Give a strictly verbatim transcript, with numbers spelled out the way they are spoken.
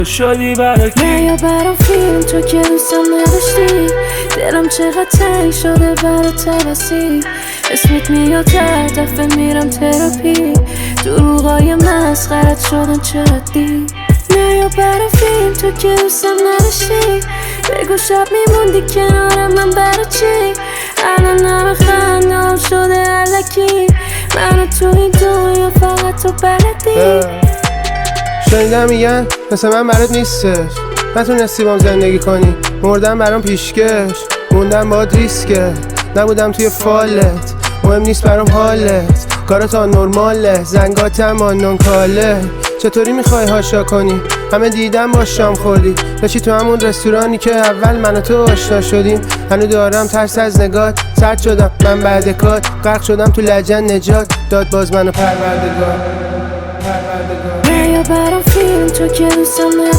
شدی برای نه یا برام فیلم تو که دوستم نداشتی، دلم چقدر تنگ شده برای تبسی، اسمت میاد هر دفعه میرم تراپی، دروغای مسخرت شدن جدی. نه یا برام فیلم تو که دوستم نداشتی، بگو شب میموندی کنارم من برای چی، الان نمه خندام شده علکی، منو تو این دنیا فقط تو بلدی. شنیدم میگن مثل من برات نیستش، نتونستی بام زندگی کنی، مردم برام پیشکش، موندم باد ریسکه، نبودم توی فالت، مهم نیست برام حالت، کارات آن نرماله، زنگاتم آن نون کاله، چطوری میخوای هاشا کنی؟ همه دیدم با شام خوردی، داشتی تو همون رستورانی که اول من و تو آشنا شدیم، هنو دارم ترس از نگات، سرد شدم من بعد کار، غرق شدم تو لجن نجات، داد باز منو پروردگار. نه یا برام فیلم تو که دوستم نداشتی،